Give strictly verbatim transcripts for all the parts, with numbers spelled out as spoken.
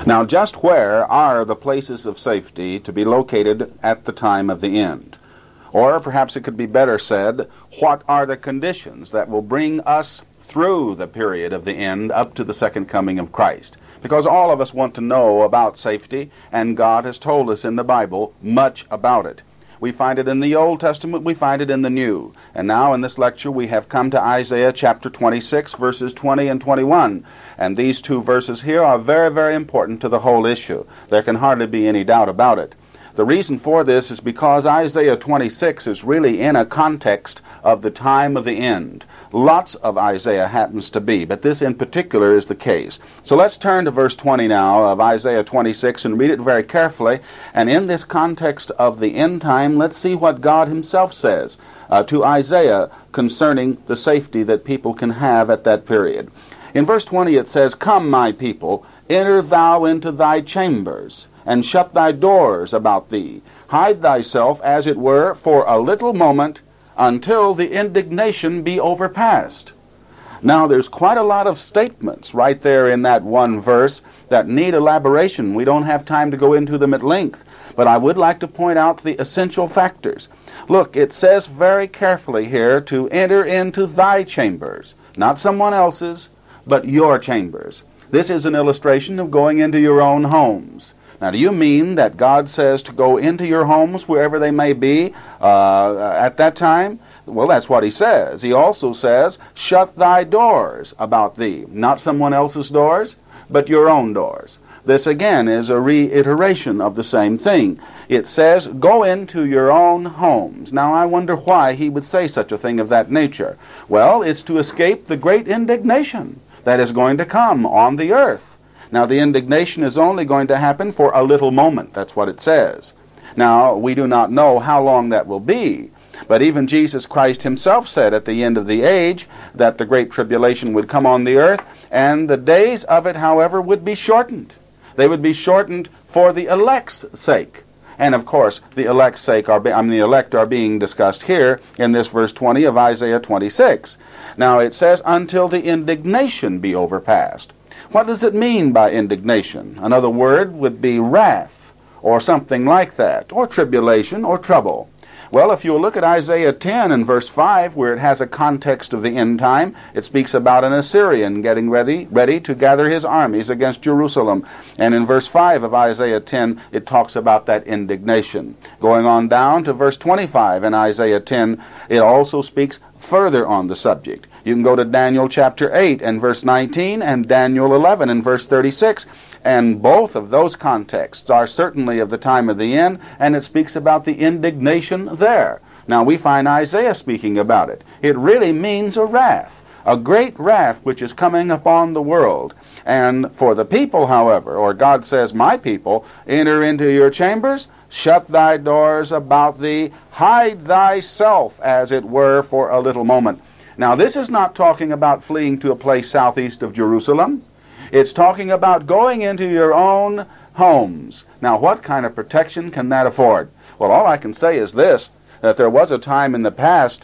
Now, just where are the places of safety to be located at the time of the end? Or perhaps it could be better said, what are the conditions that will bring us through the period of the end up to the second coming of Christ? Because all of us want to know about safety, and God has told us in the Bible much about it. We find it in the Old Testament, we find it in the New. And now in this lecture we have come to Isaiah chapter twenty-six, verses twenty and twenty-one. And these two verses here are very, very important to the whole issue. There can hardly be any doubt about it. The reason for this is because Isaiah twenty-six is really in a context of the time of the end. Lots of Isaiah happens to be, but this in particular is the case. So let's turn to verse twenty now of Isaiah twenty-six and read it very carefully. And in this context of the end time, let's see what God himself says uh, to Isaiah concerning the safety that people can have at that period. In verse twenty it says, "Come, my people, enter thou into thy chambers, and shut thy doors about thee. Hide thyself, as it were, for a little moment, until the indignation be overpast." Now, there's quite a lot of statements right there in that one verse that need elaboration. We don't have time to go into them at length, but I would like to point out the essential factors. Look, it says very carefully here to enter into thy chambers, not someone else's, but your chambers. This is an illustration of going into your own homes. Now, do you mean that God says to go into your homes, wherever they may be, uh, at that time? Well, that's what he says. He also says, shut thy doors about thee. Not someone else's doors, but your own doors. This, again, is a reiteration of the same thing. It says, go into your own homes. Now, I wonder why he would say such a thing of that nature. Well, it's to escape the great indignation that is going to come on the earth. Now, the indignation is only going to happen for a little moment. That's what it says. Now, we do not know how long that will be. But even Jesus Christ himself said at the end of the age that the great tribulation would come on the earth, and the days of it, however, would be shortened. They would be shortened for the elect's sake. And, of course, the elect's sake are be, I mean, the elect are being discussed here in this verse twenty of Isaiah twenty-six. Now, it says, until the indignation be overpast. What does it mean by indignation? Another word would be wrath, or something like that, or tribulation, or trouble. Well, if you look at Isaiah ten and verse five, where it has a context of the end time, it speaks about an Assyrian getting ready, ready to gather his armies against Jerusalem. And in verse five of Isaiah ten, it talks about that indignation. Going on down to verse twenty-five in Isaiah ten, it also speaks further on the subject. You can go to Daniel chapter eight and verse nineteen and Daniel eleven and verse thirty-six. And both of those contexts are certainly of the time of the end, and it speaks about the indignation there. Now, we find Isaiah speaking about it. It really means a wrath, a great wrath which is coming upon the world. And for the people, however, or God says, my people, enter into your chambers, shut thy doors about thee, hide thyself, as it were, for a little moment. Now, this is not talking about fleeing to a place southeast of Jerusalem. It's talking about going into your own homes. Now, what kind of protection can that afford? Well, all I can say is this, that there was a time in the past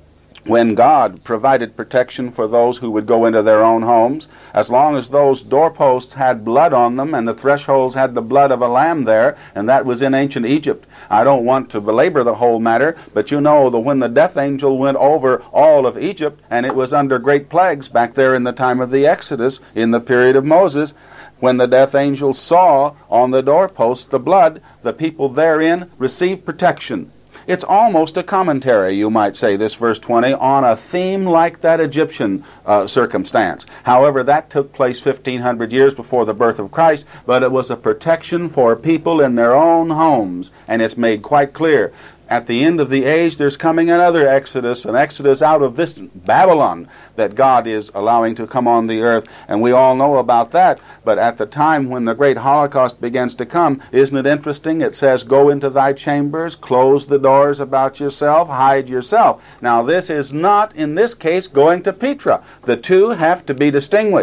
when God provided protection for those who would go into their own homes, as long as those doorposts had blood on them and the thresholds had the blood of a lamb there, and that was in ancient Egypt. I don't want to belabor the whole matter, but you know that when the death angel went over all of Egypt, and it was under great plagues back there in the time of the Exodus, in the period of Moses, when the death angel saw on the doorposts the blood, the people therein received protection. It's almost a commentary, you might say, this verse twenty, on a theme like that Egyptian uh, circumstance. However, that took place fifteen hundred years before the birth of Christ, but it was a protection for people in their own homes, and it's made quite clear. At the end of the age, there's coming another exodus, an exodus out of this Babylon that God is allowing to come on the earth, and we all know about that. But at the time when the great Holocaust begins to come, isn't it interesting? It says, go into thy chambers, close the doors about yourself, hide yourself. Now, this is not, in this case, going to Petra. The two have to be distinguished.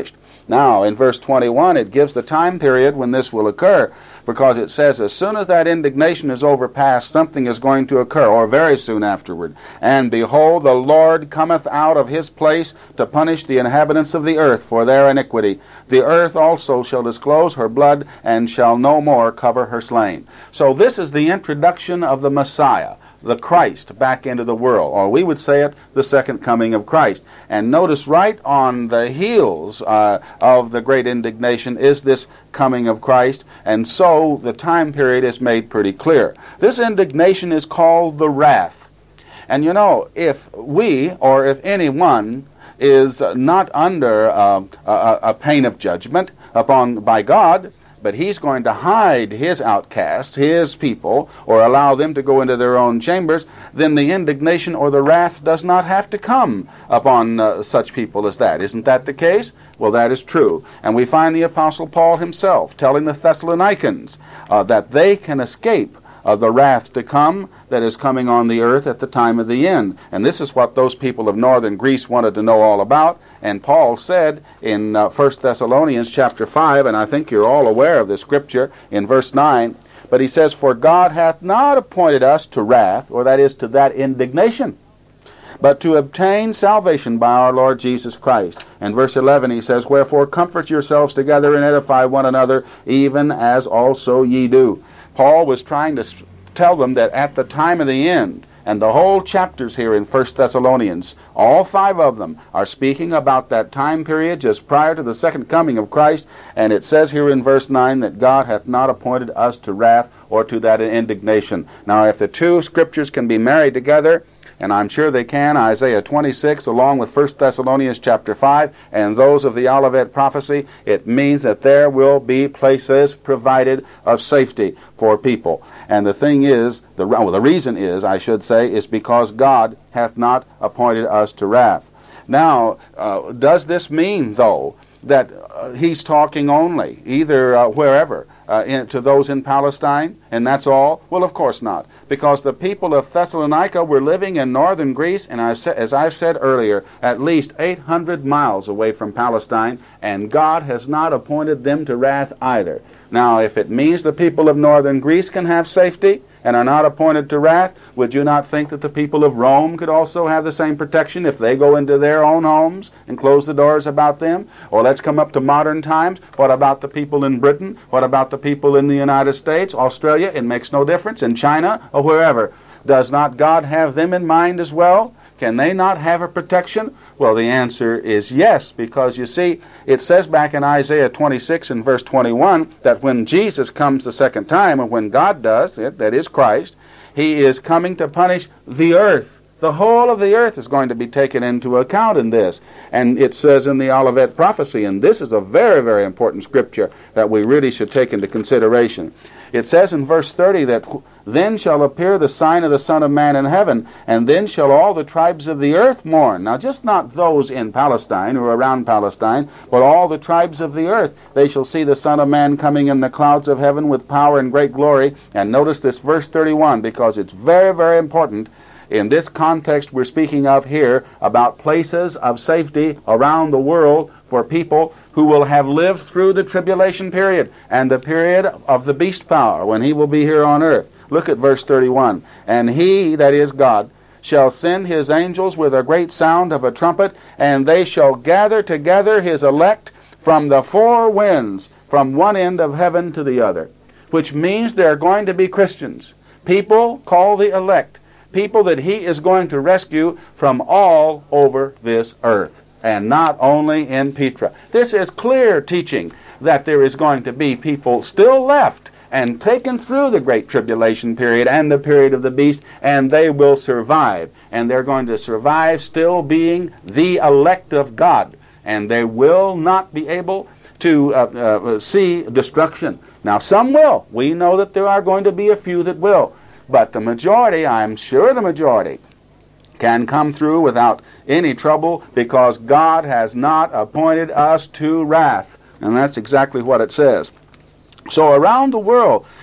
Now, in verse twenty-one, it gives the time period when this will occur, because it says as soon as that indignation is overpassed, something is going to occur, or very soon afterward. And behold, the Lord cometh out of his place to punish the inhabitants of the earth for their iniquity. The earth also shall disclose her blood, and shall no more cover her slain. So this is the introduction of the Messiah, the Christ, back into the world, or we would say it, the second coming of Christ. And notice right on the heels uh, of the great indignation is this coming of Christ, and so the time period is made pretty clear. This indignation is called the wrath. And you know, if we, or if anyone, is not under uh, a, a pain of judgment upon by God, but he's going to hide his outcasts, his people, or allow them to go into their own chambers, then the indignation or the wrath does not have to come upon uh, such people as that. Isn't that the case? Well, that is true. And we find the Apostle Paul himself telling the Thessalonians uh, that they can escape uh, the wrath to come that is coming on the earth at the time of the end. And this is what those people of northern Greece wanted to know all about. And Paul said in uh, First Thessalonians chapter five, and I think you're all aware of this scripture, in verse nine, but he says, "For God hath not appointed us to wrath," or that is, to that indignation, "but to obtain salvation by our Lord Jesus Christ." And verse eleven he says, "Wherefore comfort yourselves together and edify one another, even as also ye do." Paul was trying to tell them that at the time of the end, and the whole chapters here in First Thessalonians, all five of them, are speaking about that time period just prior to the second coming of Christ. And it says here in verse nine that God hath not appointed us to wrath or to that indignation. Now, if the two scriptures can be married together, and I'm sure they can, Isaiah twenty-six along with First Thessalonians chapter five and those of the Olivet prophecy, it means that there will be places provided of safety for people. And the thing is, the, well, the reason is, I should say, is because God hath not appointed us to wrath. Now, uh, does this mean, though, that uh, he's talking only, either uh, wherever, uh, in, to those in Palestine, and that's all? Well, of course not, because the people of Thessalonica were living in northern Greece, and I've sa- as I've said earlier, at least eight hundred miles away from Palestine, and God has not appointed them to wrath either. Now, if it means the people of northern Greece can have safety and are not appointed to wrath, would you not think that the people of Rome could also have the same protection if they go into their own homes and close the doors about them? Or let's come up to modern times. What about the people in Britain? What about the people in the United States, Australia? It makes no difference. In China or wherever. Does not God have them in mind as well? Can they not have a protection? Well, the answer is yes, because you see, it says back in Isaiah twenty-six and verse twenty-one that when Jesus comes the second time, and when God does it, that is Christ, he is coming to punish the earth. The whole of the earth is going to be taken into account in this. And it says in the Olivet prophecy, and this is a very, very important scripture that we really should take into consideration. It says in verse thirty that then shall appear the sign of the Son of Man in heaven, and then shall all the tribes of the earth mourn. Now, just not those in Palestine or around Palestine, but all the tribes of the earth. They shall see the Son of Man coming in the clouds of heaven with power and great glory. And notice this verse thirty-one, because it's very, very important. In this context we're speaking of here about places of safety around the world for people who will have lived through the tribulation period and the period of the beast power when he will be here on earth. Look at verse thirty-one. "And he, that is God, shall send his angels with a great sound of a trumpet, and they shall gather together his elect from the four winds, from one end of heaven to the other." Which means there are going to be Christians, people called the elect, people that he is going to rescue from all over this earth, and not only in Petra. This is clear teaching that there is going to be people still left and taken through the great tribulation period and the period of the beast, and they will survive. And they're going to survive still being the elect of God, and they will not be able to uh, uh, see destruction. Now, some will. We know that there are going to be a few that will. But the majority, I'm sure the majority, can come through without any trouble, because God has not appointed us to wrath. And that's exactly what it says. So around the world,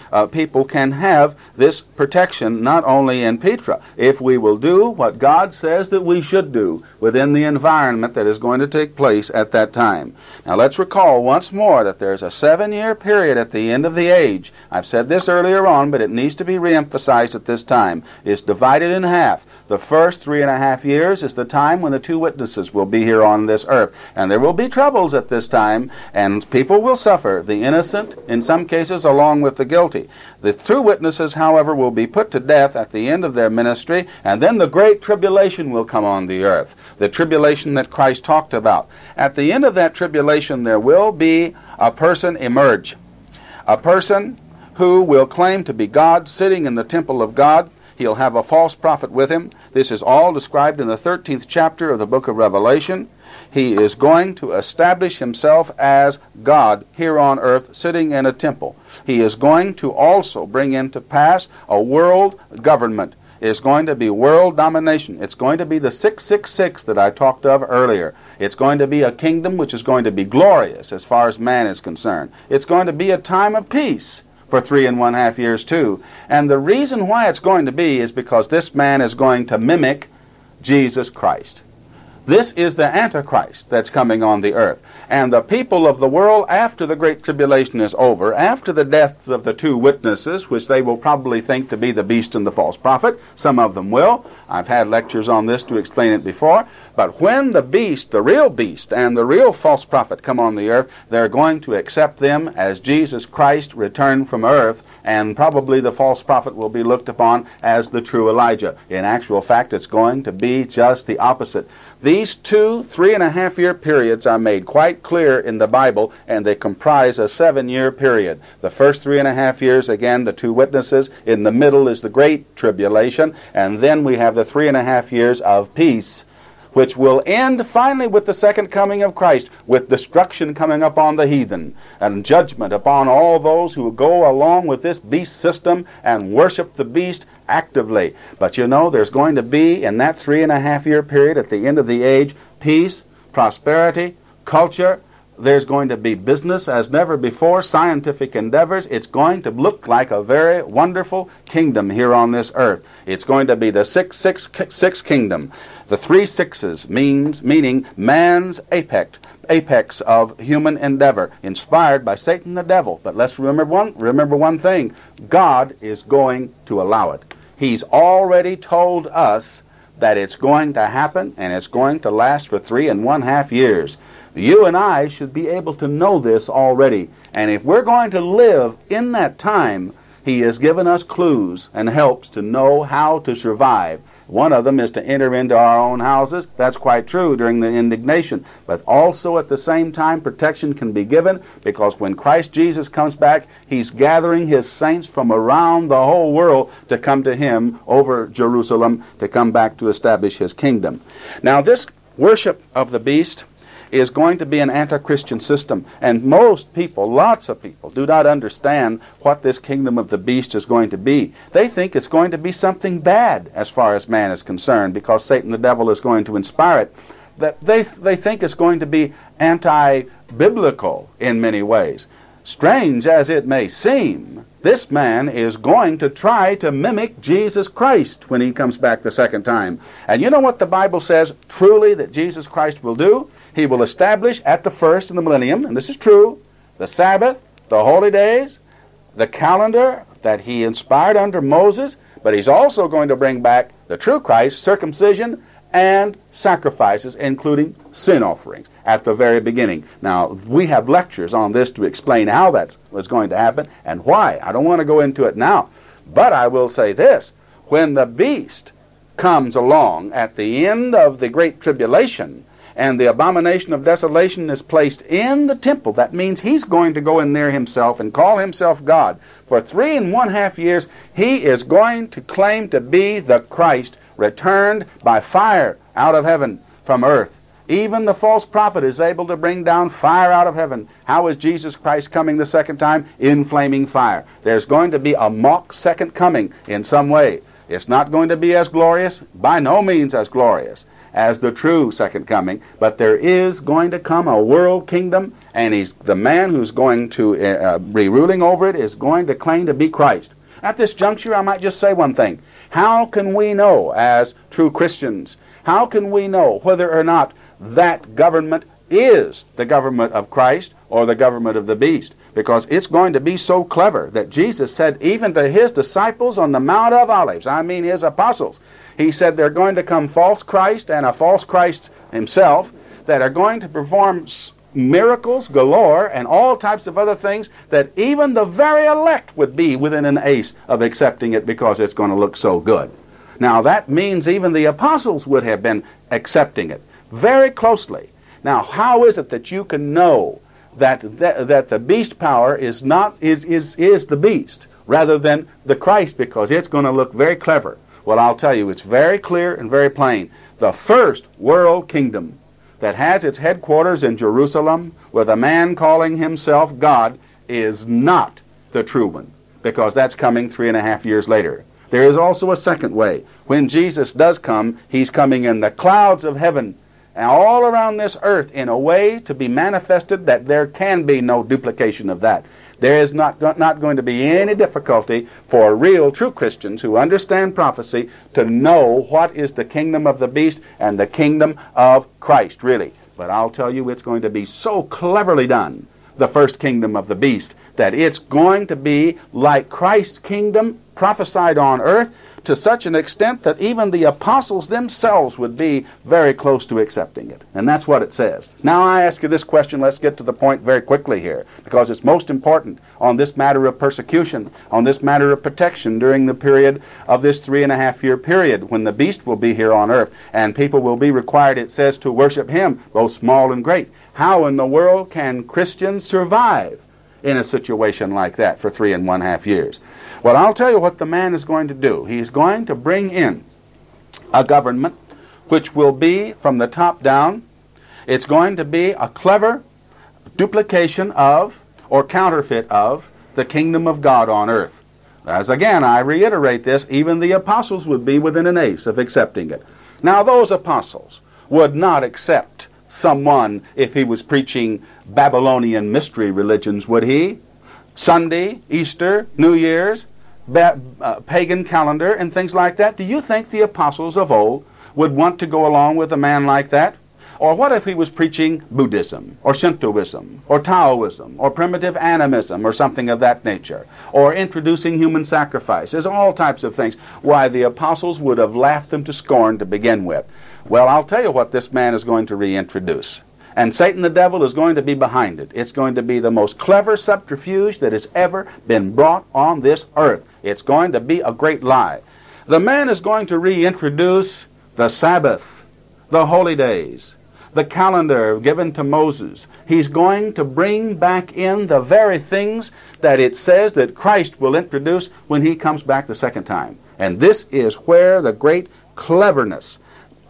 uh, people can have this protection not only in Petra, if we will do what God says that we should do within the environment that is going to take place at that time. Now let's recall once more that there's a seven-year period at the end of the age. I've said this earlier on, but it needs to be reemphasized at this time. It's divided in half. The first three and a half years is the time when the two witnesses will be here on this earth. And there will be troubles at this time, and people will suffer, the innocent, in some cases, along with the guilty. The two witnesses, however, will be put to death at the end of their ministry, and then the great tribulation will come on the earth, the tribulation that Christ talked about. At the end of that tribulation, there will be a person emerge, a person who will claim to be God, sitting in the temple of God. He'll have a false prophet with him. This is all described in the thirteenth chapter of the book of Revelation. He is going to establish himself as God here on earth, sitting in a temple. He is going to also bring into pass a world government. It's going to be world domination. It's going to be the six six six that I talked of earlier. It's going to be a kingdom which is going to be glorious as far as man is concerned. It's going to be a time of peace for three and one half years too. And the reason why it's going to be is because this man is going to mimic Jesus Christ. This is the Antichrist that's coming on the earth. And the people of the world, after the Great Tribulation is over, after the death of the two witnesses, which they will probably think to be the beast and the false prophet, some of them will. I've had lectures on this to explain it before. But when the beast, the real beast, and the real false prophet come on the earth, they're going to accept them as Jesus Christ returned from earth, and probably the false prophet will be looked upon as the true Elijah. In actual fact, it's going to be just the opposite. These two three and a half year periods are made quite clear in the Bible, and they comprise a seven year period. The first three and a half years, again, the two witnesses. In the middle is the Great Tribulation, and then we have the three and a half years of peace, which will end finally with the second coming of Christ, with destruction coming upon the heathen, and judgment upon all those who go along with this beast system and worship the beast actively. But you know, there's going to be, in that three and a half year period at the end of the age, peace, prosperity, culture. There's going to be business as never before, scientific endeavors. It's going to look like a very wonderful kingdom here on this earth. It's going to be the six six six kingdom. The three sixes means meaning man's apex, apex of human endeavor, inspired by Satan the devil. But let's remember one, remember one thing. God is going to allow it. He's already told us that it's going to happen, and it's going to last for three and one half years. You and I should be able to know this already. And if we're going to live in that time, He has given us clues and helps to know how to survive. One of them is to enter into our own houses. That's quite true during the indignation. But also at the same time, protection can be given, because when Christ Jesus comes back, He's gathering His saints from around the whole world to come to Him over Jerusalem, to come back to establish His kingdom. Now, this worship of the beast is going to be an anti-Christian system. And most people, lots of people, do not understand what this kingdom of the beast is going to be. They think it's going to be something bad as far as man is concerned, because Satan the devil is going to inspire it. That they, they think it's going to be anti-biblical in many ways. Strange as it may seem, this man is going to try to mimic Jesus Christ when He comes back the second time. And you know what the Bible says truly that Jesus Christ will do? He will establish at the first in the millennium, and this is true, the Sabbath, the holy days, the calendar that He inspired under Moses, but He's also going to bring back the true Christ, circumcision, and sacrifices, including sin offerings at the very beginning. Now, we have lectures on this to explain how that was going to happen and why. I don't want to go into it now, but I will say this. When the beast comes along at the end of the Great Tribulation, and the abomination of desolation is placed in the temple, that means he's going to go in there himself and call himself God. For three and one half years, he is going to claim to be the Christ, returned by fire out of heaven from earth. Even the false prophet is able to bring down fire out of heaven. How is Jesus Christ coming the second time? In flaming fire. There's going to be a mock second coming in some way. It's not going to be as glorious, by no means as glorious. as the true second coming, but there is going to come a world kingdom, and he's the man who's going to uh, be ruling over it is going to claim to be Christ. At this juncture, I might just say one thing. How can we know, as true Christians, how can we know whether or not that government is the government of Christ or the government of the beast? Because it's going to be so clever that Jesus said even to his disciples on the Mount of Olives, I mean his apostles, he said they're going to come false Christ and a false Christ himself that are going to perform miracles galore and all types of other things that even the very elect would be within an ace of accepting it because it's going to look so good. Now that means even the apostles would have been accepting it very closely. Now how is it that you can know that that, that the beast power is not is, is is the beast rather than the Christ, because it's going to look very clever? Well, I'll tell you, it's very clear and very plain. The first world kingdom that has its headquarters in Jerusalem with a man calling himself God is not the true one, because that's coming three and a half years later. There is also a second way. When Jesus does come, he's coming in the clouds of heaven and all around this earth in a way to be manifested that there can be no duplication of that. There is not, not going to be any difficulty for real, true Christians who understand prophecy to know what is the kingdom of the beast and the kingdom of Christ, really. But I'll tell you, it's going to be so cleverly done, the first kingdom of the beast, that it's going to be like Christ's kingdom prophesied on earth to such an extent that even the apostles themselves would be very close to accepting it. And that's what it says. Now I ask you this question. Let's get to the point very quickly here, because it's most important on this matter of persecution, on this matter of protection during the period of this three and a half year period when the beast will be here on earth and people will be required, it says, to worship him, both small and great. How in the world can Christians survive in a situation like that for three and one half years? Well, I'll tell you what the man is going to do. He's going to bring in a government which will be from the top down. It's going to be a clever duplication of or counterfeit of the kingdom of God on earth. As again, I reiterate this, even the apostles would be within an ace of accepting it. Now, those apostles would not accept someone if he was preaching Babylonian mystery religions, would he? Sunday, Easter, New Year's, ba- uh, pagan calendar, and things like that. Do you think the apostles of old would want to go along with a man like that? Or what if he was preaching Buddhism, or Shintoism, or Taoism, or primitive animism, or something of that nature, or introducing human sacrifices, all types of things? Why, the apostles would have laughed them to scorn to begin with. Well, I'll tell you what this man is going to reintroduce. And Satan the devil is going to be behind it. It's going to be the most clever subterfuge that has ever been brought on this earth. It's going to be a great lie. The man is going to reintroduce the Sabbath, the holy days, the calendar given to Moses. He's going to bring back in the very things that it says that Christ will introduce when he comes back the second time. And this is where the great cleverness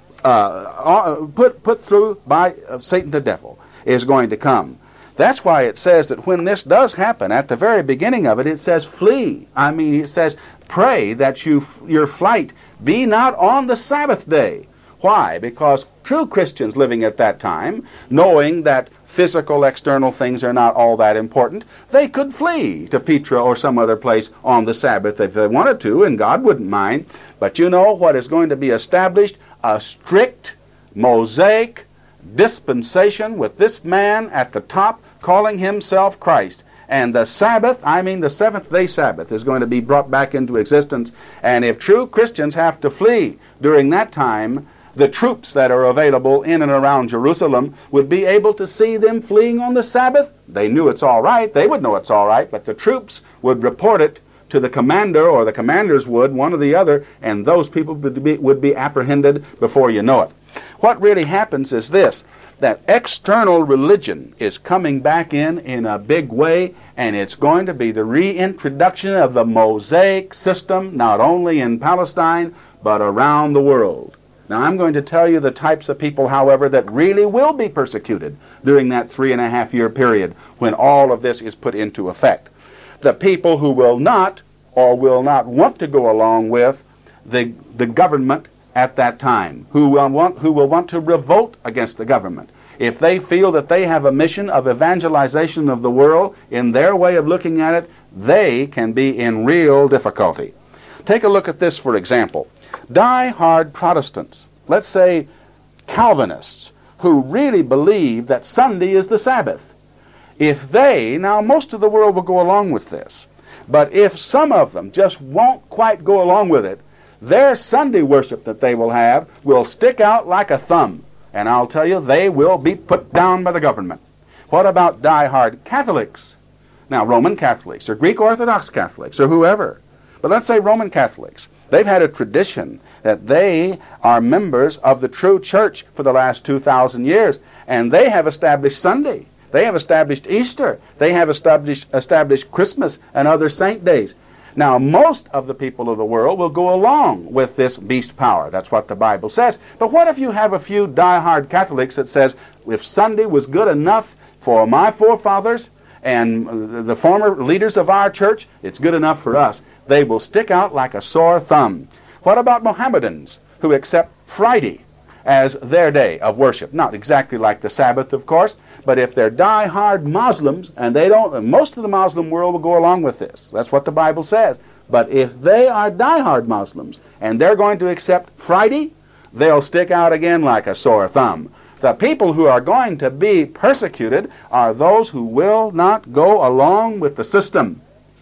Uh, put put through by uh, Satan the devil is going to come. That's why it says that when this does happen, at the very beginning of it, it says flee. I mean, it says pray that you your flight be not on the Sabbath day. Why? Because true Christians living at that time, knowing that physical external things are not all that important, they could flee to Petra or some other place on the Sabbath if they wanted to, and God wouldn't mind. But you know what is going to be established? A strict Mosaic dispensation with this man at the top calling himself Christ. And the Sabbath, I mean the seventh day Sabbath, is going to be brought back into existence. And if true Christians have to flee during that time, the troops that are available in and around Jerusalem would be able to see them fleeing on the Sabbath. They knew it's all right. They would know it's all right, but the troops would report it to the commander, or the commanders would, one or the other, and those people would be, would be apprehended before you know it. What really happens is this, that external religion is coming back in in a big way, and it's going to be the reintroduction of the Mosaic system, not only in Palestine, but around the world. Now, I'm going to tell you the types of people, however, that really will be persecuted during that three and a half year period when all of this is put into effect. The people who will not or will not want to go along with the, the government at that time who will want, who will want to revolt against the government. If they feel that they have a mission of evangelization of the world in their way of looking at it, they can be in real difficulty. Take a look at this, for example. Die-hard Protestants, let's say Calvinists, who really believe that Sunday is the Sabbath. If they, now most of the world will go along with this, but if some of them just won't quite go along with it, their Sunday worship that they will have will stick out like a thumb. And I'll tell you, they will be put down by the government. What about die-hard Catholics? Now, Roman Catholics or Greek Orthodox Catholics or whoever, but let's say Roman Catholics. They've had a tradition that they are members of the true church for the last two thousand years, and they have established Sunday. They have established Easter. They have established, established Christmas and other saint days. Now, most of the people of the world will go along with this beast power. That's what the Bible says. But what if you have a few die-hard Catholics that says, if Sunday was good enough for my forefathers and the former leaders of our church, it's good enough for us. They will stick out like a sore thumb. What about Mohammedans who accept Friday as their day of worship? Not exactly like the Sabbath, of course, but if they're die-hard Muslims, and they don't, most of the Muslim world will go along with this. That's what the Bible says. But if they are die-hard Muslims, and they're going to accept Friday, they'll stick out again like a sore thumb. The people who are going to be persecuted are those who will not go along with the system.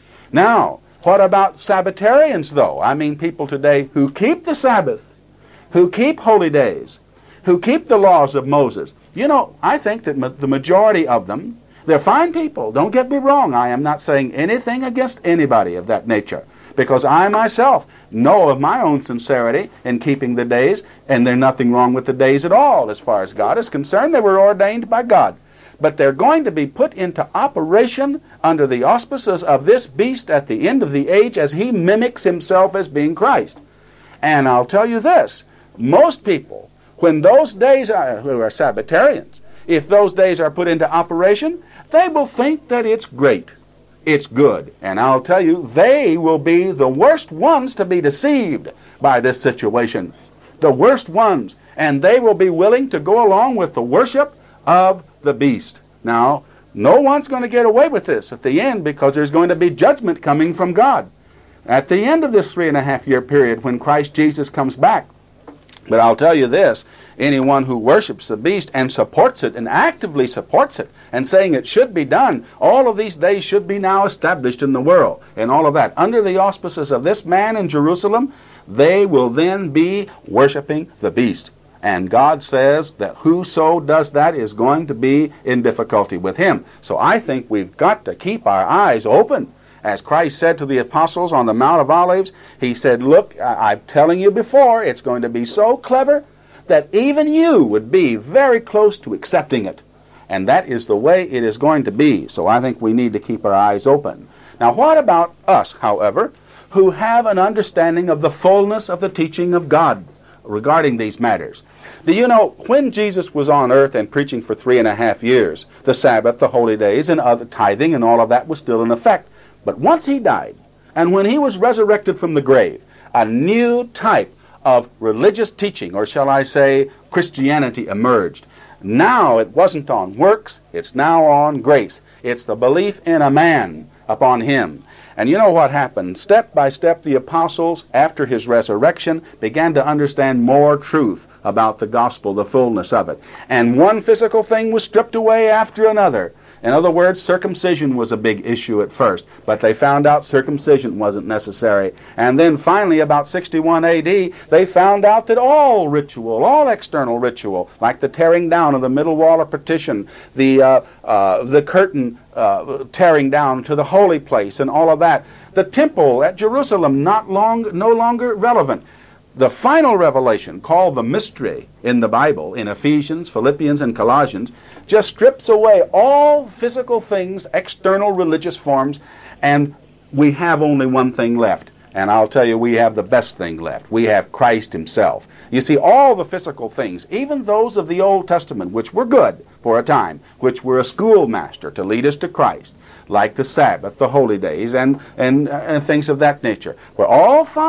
Now, what about Sabbatarians, though? I mean people today who keep the Sabbath, who keep holy days, who keep the laws of Moses. You know, I think that ma- the majority of them, they're fine people. Don't get me wrong. I am not saying anything against anybody of that nature, because I myself know of my own sincerity in keeping the days, and there's nothing wrong with the days at all as far as God is concerned. They were ordained by God. But they're going to be put into operation under the auspices of this beast at the end of the age as he mimics himself as being Christ. And I'll tell you this, most people, when those days are, who are Sabbatarians, if those days are put into operation, they will think that it's great, it's good. And I'll tell you, they will be the worst ones to be deceived by this situation. The worst ones. And they will be willing to go along with the worship of the beast. Now, no one's going to get away with this at the end, because there's going to be judgment coming from God at the end of this three and a half year period when Christ Jesus comes back. But I'll tell you this, anyone who worships the beast and supports it and actively supports it and saying it should be done, all of these days should be now established in the world and all of that, under the auspices of this man in Jerusalem, they will then be worshiping the beast. And God says that whoso does that is going to be in difficulty with him. So I think we've got to keep our eyes open. As Christ said to the apostles on the Mount of Olives, he said, look, I- I'm telling you before, it's going to be so clever that even you would be very close to accepting it. And that is the way it is going to be. So I think we need to keep our eyes open. Now, what about us, however, who have an understanding of the fullness of the teaching of God regarding these matters? Do you know, when Jesus was on earth and preaching for three and a half years, the Sabbath, the holy days, and other tithing and all of that was still in effect. But once he died, and when he was resurrected from the grave, a new type of religious teaching, or shall I say Christianity, emerged. Now it wasn't on works, it's now on grace. It's the belief in a man upon him. And you know what happened? Step by step, the apostles, after his resurrection, began to understand more truth about the gospel, the fullness of it. And one physical thing was stripped away after another. In other words, circumcision was a big issue at first, but they found out circumcision wasn't necessary. And then finally, about sixty-one A D, they found out that all ritual, all external ritual, like the tearing down of the middle wall of partition, the, uh, uh, the curtain uh, tearing down to the holy place and all of that, the temple at Jerusalem not long, no longer relevant. The final revelation, called the mystery in the Bible, in Ephesians, Philippians, and Colossians, just strips away all physical things, external religious forms, and we have only one thing left. And I'll tell you, we have the best thing left. We have Christ himself. You see, all the physical things, even those of the Old Testament, which were good for a time, which were a schoolmaster to lead us to Christ, like the Sabbath, the holy days, and, and, and things of that nature, were all fine.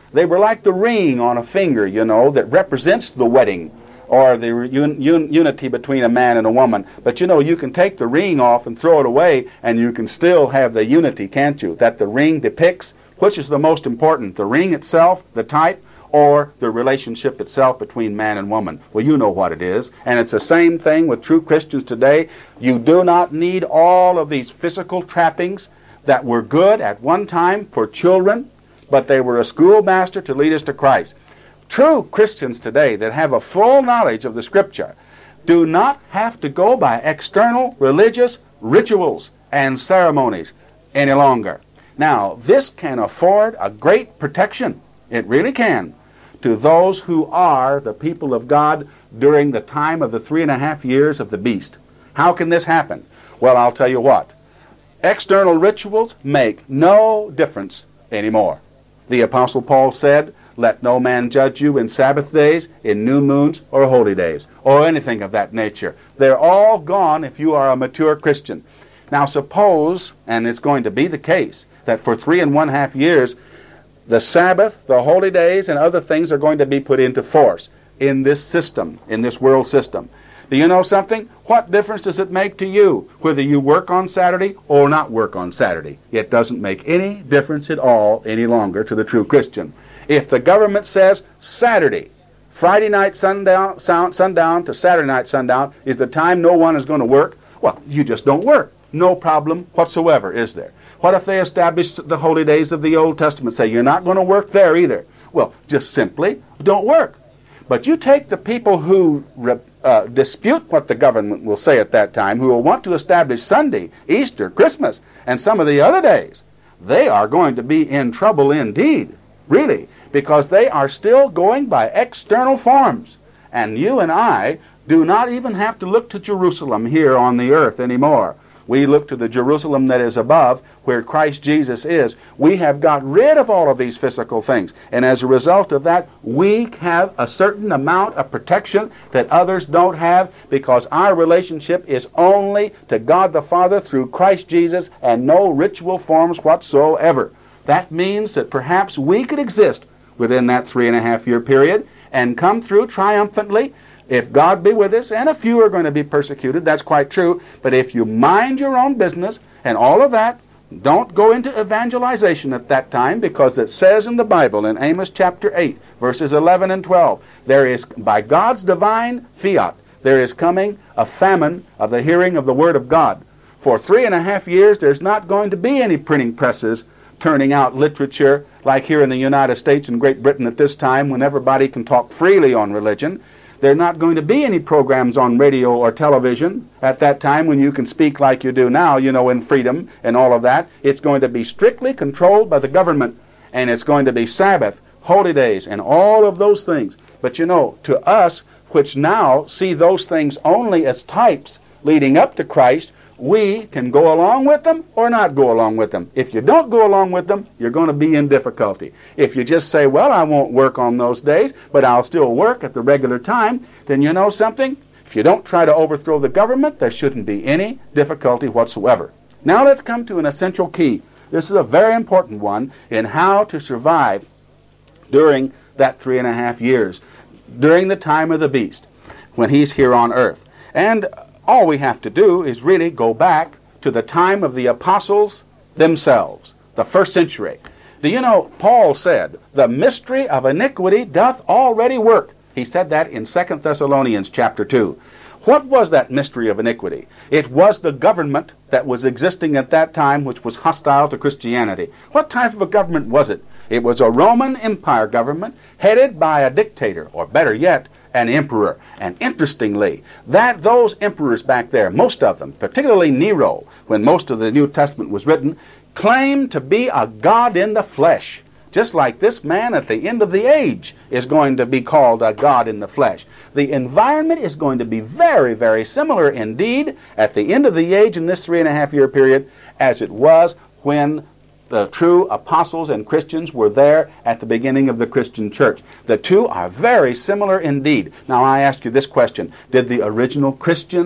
They were like the ring on a finger, you know, that represents the wedding or the un un unity between a man and a woman. But you know, you can take the ring off and throw it away, and you can still have the unity, can't you, that the ring depicts? Which is the most important, the ring itself, the type, or the relationship itself between man and woman? Well, you know what it is. And it's the same thing with true Christians today. You do not need all of these physical trappings that were good at one time for children, but they were a schoolmaster to lead us to Christ. True Christians today that have a full knowledge of the Scripture do not have to go by external religious rituals and ceremonies any longer. Now, this can afford a great protection. It really can, to those who are the people of God during the time of the three and a half years of the beast. How can this happen? Well, I'll tell you what. External rituals make no difference anymore. The Apostle Paul said, "Let no man judge you in Sabbath days, in new moons, or holy days," or anything of that nature. They're all gone if you are a mature Christian. Now suppose, and it's going to be the case, that for three and one half years, the Sabbath, the holy days, and other things are going to be put into force in this system, in this world system. Do you know something? What difference does it make to you whether you work on Saturday or not work on Saturday? It doesn't make any difference at all any longer to the true Christian. If the government says Saturday, Friday night sundown, sundown to Saturday night sundown is the time no one is going to work, well, you just don't work. No problem whatsoever, is there? What if they establish the holy days of the Old Testament? Say you're not going to work there either. Well, just simply don't work. But you take the people who uh, dispute what the government will say at that time, who will want to establish Sunday, Easter, Christmas, and some of the other days, they are going to be in trouble indeed, really, because they are still going by external forms. And you and I do not even have to look to Jerusalem here on the earth anymore. We look to the Jerusalem that is above, where Christ Jesus is. We have got rid of all of these physical things. And as a result of that, we have a certain amount of protection that others don't have, because our relationship is only to God the Father through Christ Jesus, and no ritual forms whatsoever. That means that perhaps we could exist within that three and a half year period and come through triumphantly, if God be with us, and a few are going to be persecuted, that's quite true. But if you mind your own business and all of that, don't go into evangelization at that time, because it says in the Bible, in Amos chapter eight, verses eleven and twelve, there is, by God's divine fiat, there is coming a famine of the hearing of the Word of God. For three and a half years, there's not going to be any printing presses turning out literature like here in the United States and Great Britain at this time, when everybody can talk freely on religion. There are not going to be any programs on radio or television at that time when you can speak like you do now, you know, in freedom and all of that. It's going to be strictly controlled by the government, and it's going to be Sabbath, holy days, and all of those things. But you know, to us, which now see those things only as types leading up to Christ, we can go along with them or not go along with them. If you don't go along with them, you're going to be in difficulty. If you just say, well, I won't work on those days, but I'll still work at the regular time, then you know something? If you don't try to overthrow the government, there shouldn't be any difficulty whatsoever. Now let's come to an essential key. This is a very important one in how to survive during that three and a half years, during the time of the beast, when he's here on earth. And all we have to do is really go back to the time of the apostles themselves, the first century. Do you know, Paul said, the mystery of iniquity doth already work. He said that in Second Thessalonians chapter two. What was that mystery of iniquity? It was the government that was existing at that time, which was hostile to Christianity. What type of a government was it? It was a Roman Empire government headed by a dictator, or better yet, an emperor. And interestingly, that those emperors back there, most of them, particularly Nero, when most of the New Testament was written, claimed to be a God in the flesh. Just like this man at the end of the age is going to be called a God in the flesh. The environment is going to be very, very similar indeed at the end of the age in this three and a half year period as it was when the true apostles and Christians were there at the beginning of the Christian church. The two are very similar indeed. Now I ask you this question. Did the original Christians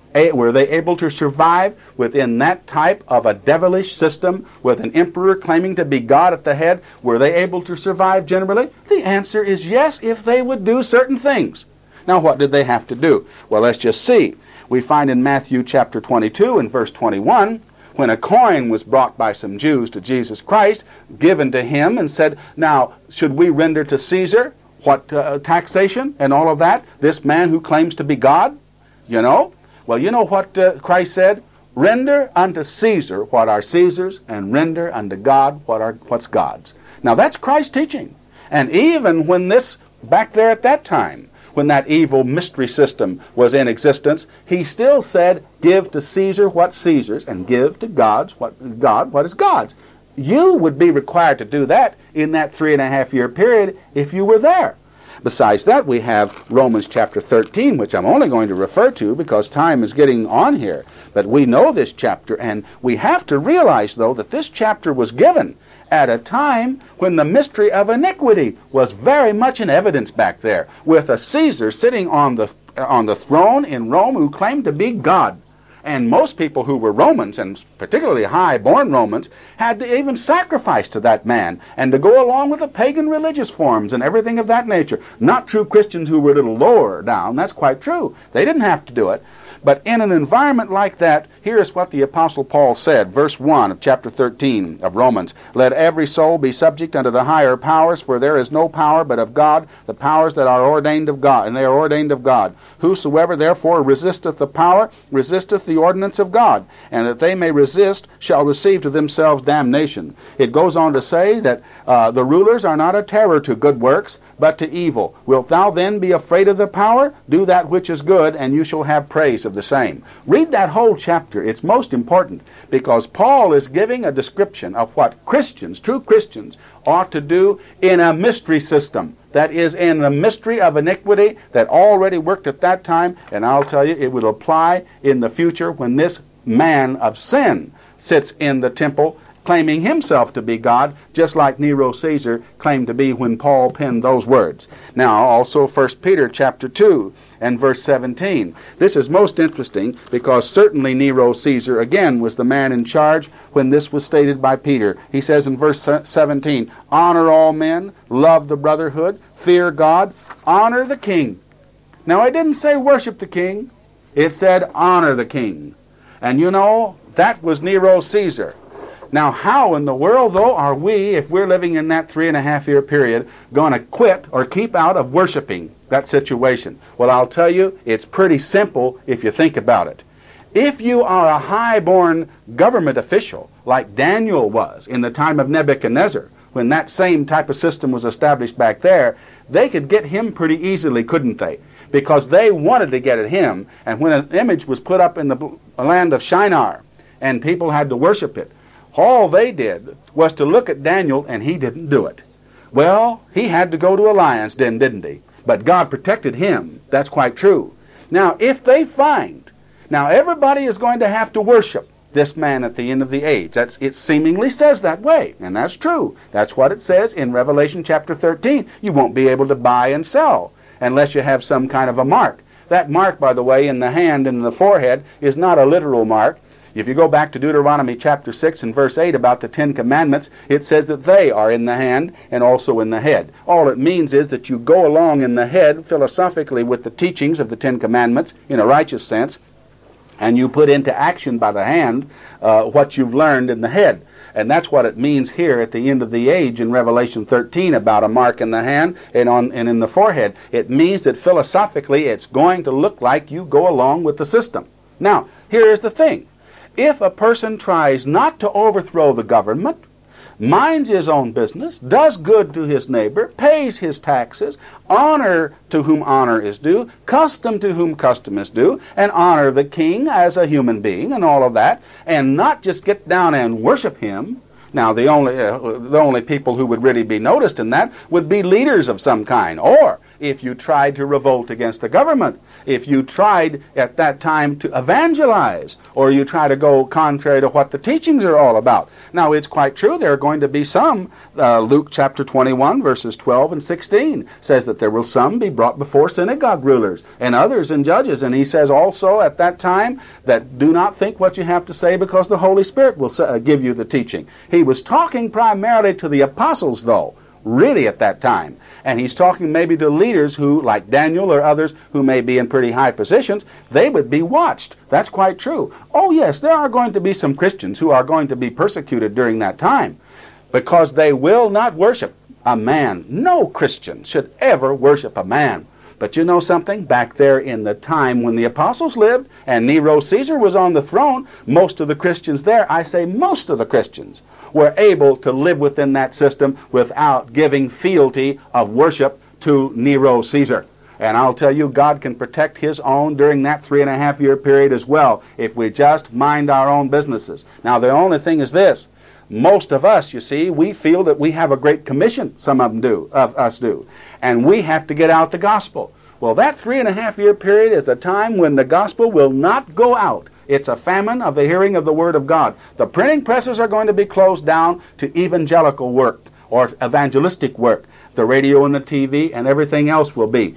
A, were they able to survive within that type of a devilish system with an emperor claiming to be God at the head? Were they able to survive generally? The answer is yes, if they would do certain things. Now, what did they have to do? Well, let's just see. We find in Matthew chapter twenty-two and verse twenty-one, when a coin was brought by some Jews to Jesus Christ, given to him, and said, now, should we render to Caesar what uh, taxation and all of that? This man who claims to be God, you know? Well, you know what uh, Christ said? Render unto Caesar what are Caesar's, and render unto God what are what's God's. Now, that's Christ's teaching. And even when this, back there at that time, when that evil mystery system was in existence, he still said, give to Caesar what's Caesar's, and give to God's what God what is God's. You would be required to do that in that three and a half year period if you were there. Besides that, we have Romans chapter thirteen, which I'm only going to refer to because time is getting on here. But we know this chapter, and we have to realize, though, that this chapter was given at a time when the mystery of iniquity was very much in evidence back there, with a Caesar sitting on the, on the throne in Rome who claimed to be God. And most people who were Romans, and particularly high-born Romans, had to even sacrifice to that man and to go along with the pagan religious forms and everything of that nature. Not true Christians who were a little lower down. That's quite true. They didn't have to do it. But in an environment like that, here's what the Apostle Paul said, verse one of chapter thirteen of Romans. Let every soul be subject unto the higher powers, for there is no power but of God, the powers that are ordained of God, and they are ordained of God. Whosoever therefore resisteth the power, resisteth the ordinance of God, and that they may resist shall receive to themselves damnation. It goes on to say that uh, the rulers are not a terror to good works, but to evil. Wilt thou then be afraid of the power? Do that which is good, and you shall have praise of the same. Read that whole chapter. It's most important because Paul is giving a description of what Christians, true Christians, ought to do in a mystery system. That is, in the mystery of iniquity that already worked at that time, and I'll tell you, it will apply in the future when this man of sin sits in the temple claiming himself to be God, just like Nero Caesar claimed to be when Paul penned those words. Now, also First Peter chapter two and verse seventeen. This is most interesting because certainly Nero Caesar, again, was the man in charge when this was stated by Peter. He says in verse seventeen, honor all men, love the brotherhood, fear God, honor the king. Now, it didn't say worship the king. It said honor the king. And you know, that was Nero Caesar. Now, how in the world, though, are we, if we're living in that three and a half year period, going to quit or keep out of worshiping that situation? Well, I'll tell you, it's pretty simple if you think about it. If you are a high-born government official, like Daniel was in the time of Nebuchadnezzar, when that same type of system was established back there, they could get him pretty easily, couldn't they? Because they wanted to get at him, and when an image was put up in the land of Shinar, and people had to worship it, all they did was to look at Daniel, and he didn't do it. Well, he had to go to a lion's den, didn't he? But God protected him. That's quite true. Now, if they find, now everybody is going to have to worship this man at the end of the age. That's, it seemingly says that way, and that's true. That's what it says in Revelation chapter thirteen. You won't be able to buy and sell unless you have some kind of a mark. That mark, by the way, in the hand and in the forehead is not a literal mark. If you go back to Deuteronomy chapter six and verse eight about the Ten Commandments, it says that they are in the hand and also in the head. All it means is that you go along in the head philosophically with the teachings of the Ten Commandments in a righteous sense, and you put into action by the hand uh, what you've learned in the head. And that's what it means here at the end of the age in Revelation thirteen about a mark in the hand and, on, and in the forehead. It means that philosophically it's going to look like you go along with the system. Now, here is the thing. If a person tries not to overthrow the government, minds his own business, does good to his neighbor, pays his taxes, honor to whom honor is due, custom to whom custom is due, and honor the king as a human being and all of that, and not just get down and worship him. Now, the only, uh, the only people who would really be noticed in that would be leaders of some kind, or if you tried to revolt against the government, if you tried at that time to evangelize, or you try to go contrary to what the teachings are all about. Now, it's quite true there are going to be some, uh, Luke chapter twenty-one, verses twelve and sixteen, says that there will some be brought before synagogue rulers, and others in judges. And he says also at that time that do not think what you have to say, because the Holy Spirit will uh, give you the teaching. He was talking primarily to the apostles, though, really at that time. And he's talking maybe to leaders who, like Daniel or others, who may be in pretty high positions, they would be watched. That's quite true. Oh yes, there are going to be some Christians who are going to be persecuted during that time, because they will not worship a man. No Christian should ever worship a man. But you know something? Back there in the time when the apostles lived and Nero Caesar was on the throne, most of the Christians there, I say most of the Christians, were able to live within that system without giving fealty of worship to Nero Caesar. And I'll tell you, God can protect his own during that three and a half year period as well, if we just mind our own businesses. Now, the only thing is this. Most of us, you see, we feel that we have a great commission, some of them do, of us do, and we have to get out the gospel. Well, that three and a half year period is a time when the gospel will not go out. It's a famine of the hearing of the Word of God. The printing presses are going to be closed down to evangelical work or evangelistic work. The radio and the T V and everything else will be.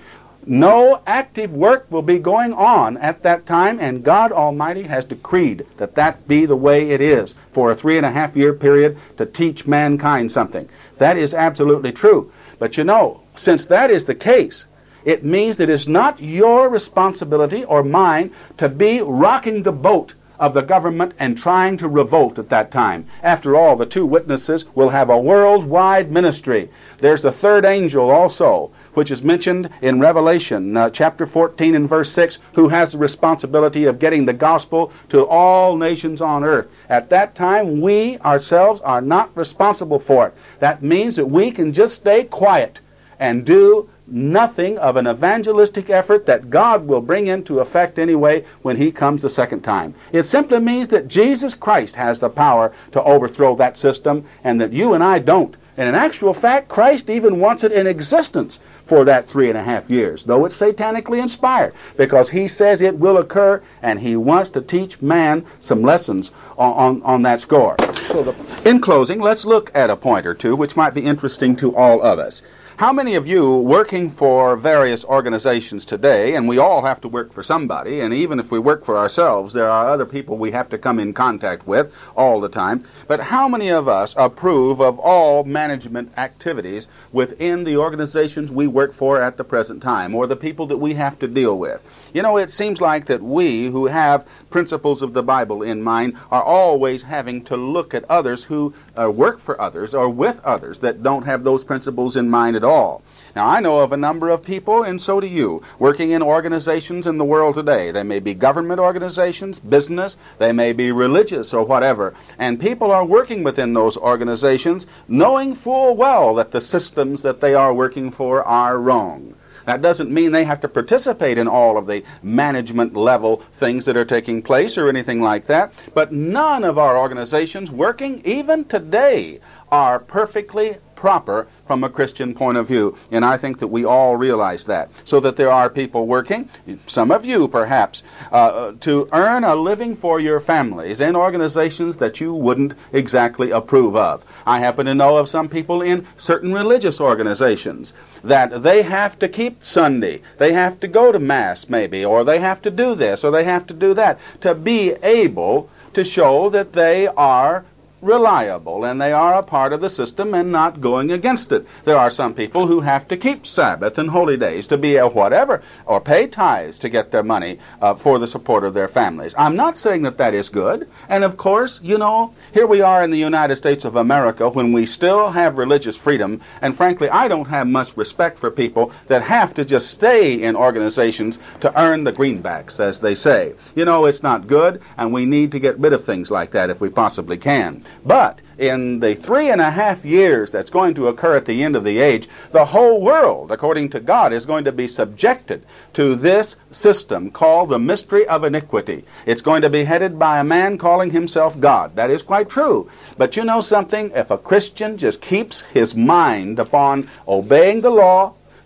No active work will be going on at that time, and God Almighty has decreed that that be the way it is for a three and a half year period to teach mankind something. That is absolutely true. But you know, since that is the case, it means that it's not your responsibility or mine to be rocking the boat of the government and trying to revolt at that time. After all, the two witnesses will have a worldwide ministry. There's the third angel also, which is mentioned in Revelation uh, chapter fourteen and verse six, who has the responsibility of getting the gospel to all nations on earth. At that time, we ourselves are not responsible for it. That means that we can just stay quiet and do nothing of an evangelistic effort that God will bring into effect anyway when he comes the second time. It simply means that Jesus Christ has the power to overthrow that system, and that you and I don't. And in actual fact, Christ even wants it in existence for that three and a half years, though it's satanically inspired, because he says it will occur, and he wants to teach man some lessons on, on, on that score. So the, in closing, let's look at a point or two which might be interesting to all of us. How many of you working for various organizations today, and we all have to work for somebody, and even if we work for ourselves, there are other people we have to come in contact with all the time, but how many of us approve of all management activities within the organizations we work for at the present time, or the people that we have to deal with? You know, it seems like that we who have principles of the Bible in mind are always having to look at others who uh, work for others or with others that don't have those principles in mind at all. all. Now, I know of a number of people, and so do you, working in organizations in the world today. They may be government organizations, business, they may be religious or whatever, and people are working within those organizations knowing full well that the systems that they are working for are wrong. That doesn't mean they have to participate in all of the management level things that are taking place or anything like that, but none of our organizations working even today are perfectly proper from a Christian point of view. And I think that we all realize that. So that there are people working, some of you perhaps, uh, to earn a living for your families in organizations that you wouldn't exactly approve of. I happen to know of some people in certain religious organizations that they have to keep Sunday. They have to go to Mass maybe, or they have to do this, or they have to do that, to be able to show that they are reliable and they are a part of the system and not going against it. There are some people who have to keep Sabbath and holy days to be a whatever, or pay tithes to get their money uh, for the support of their families. I'm not saying that that is good. And of course, you know, here we are in the United States of America when we still have religious freedom, and frankly, I don't have much respect for people that have to just stay in organizations to earn the greenbacks, as they say. You know, it's not good, and we need to get rid of things like that if we possibly can. But in the three and a half years that's going to occur at the end of the age, the whole world, according to God, is going to be subjected to this system called the mystery of iniquity. It's going to be headed by a man calling himself God. That is quite true. But you know something? If a Christian just keeps his mind upon obeying the law,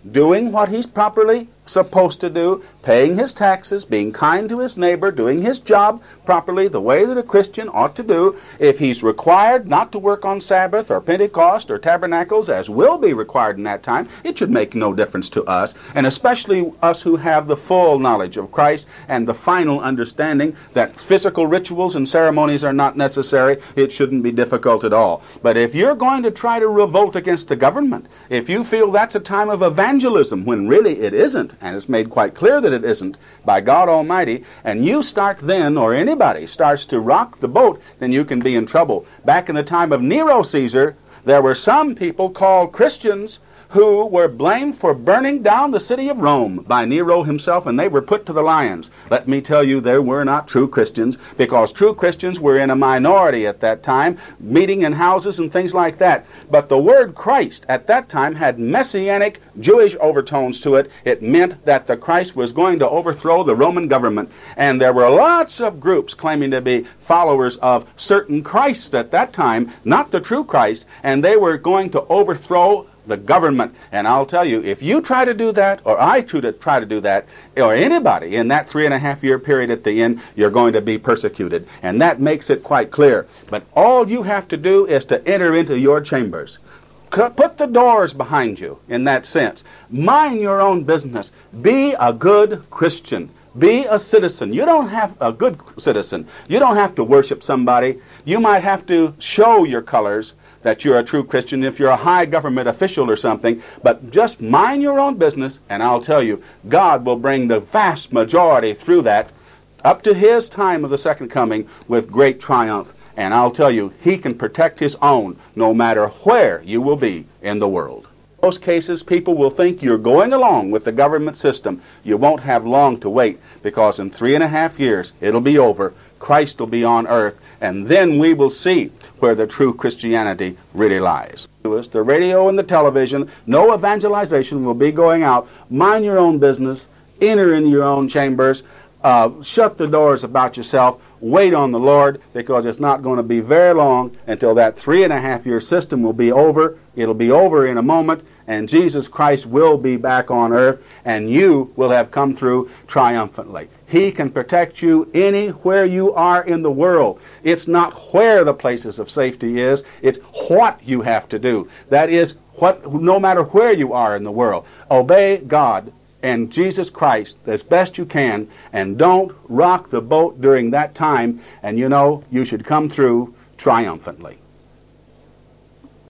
doing what he's properly supposed to do, paying his taxes, being kind to his neighbor, doing his job properly the way that a Christian ought to do. If he's required not to work on Sabbath or Pentecost or Tabernacles, as will be required in that time, it should make no difference to us, and especially us who have the full knowledge of Christ and the final understanding that physical rituals and ceremonies are not necessary. It shouldn't be difficult at all. But if you're going to try to revolt against the government, if you feel that's a time of evangelism when really it isn't, and it's made quite clear that it isn't by God Almighty, and you start then, or anybody starts to rock the boat, then you can be in trouble. Back in the time of Nero Caesar, there were some people called Christians who were blamed for burning down the city of Rome by Nero himself, and they were put to the lions. Let me tell you, they were not true Christians, because true Christians were in a minority at that time, meeting in houses and things like that. But the word Christ at that time had messianic Jewish overtones to it. It meant that the Christ was going to overthrow the Roman government. And there were lots of groups claiming to be followers of certain Christs at that time, not the true Christ, and they were going to overthrow the government. And I'll tell you, if you try to do that, or I try to try to do that, or anybody in that three and a half year period at the end, you're going to be persecuted. And that makes it quite clear. But all you have to do is to enter into your chambers. Put the doors behind you in that sense. Mind your own business. Be a good Christian. Be a citizen. You don't have a good citizen. You don't have to worship somebody. You might have to show your colors that you're a true Christian if you're a high government official or something, but just mind your own business, and I'll tell you, God will bring the vast majority through that up to his time of the second coming with great triumph. And I'll tell you, he can protect his own no matter where you will be in the world. In most cases, people will think you're going along with the government system. You won't have long to wait, because in three and a half years, it'll be over. Christ will be on earth, and then we will see where the true Christianity really lies. The radio and the television, no evangelization will be going out. Mind your own business. Enter in your own chambers. Uh, shut the doors about yourself. Wait on the Lord, because it's not going to be very long until that three and a half year system will be over. It'll be over in a moment, and Jesus Christ will be back on earth, and you will have come through triumphantly. He can protect you anywhere you are in the world. It's not where the places of safety is, it's what you have to do. That is, what, no matter where you are in the world, obey God and Jesus Christ as best you can, and don't rock the boat during that time, and you know, you should come through triumphantly.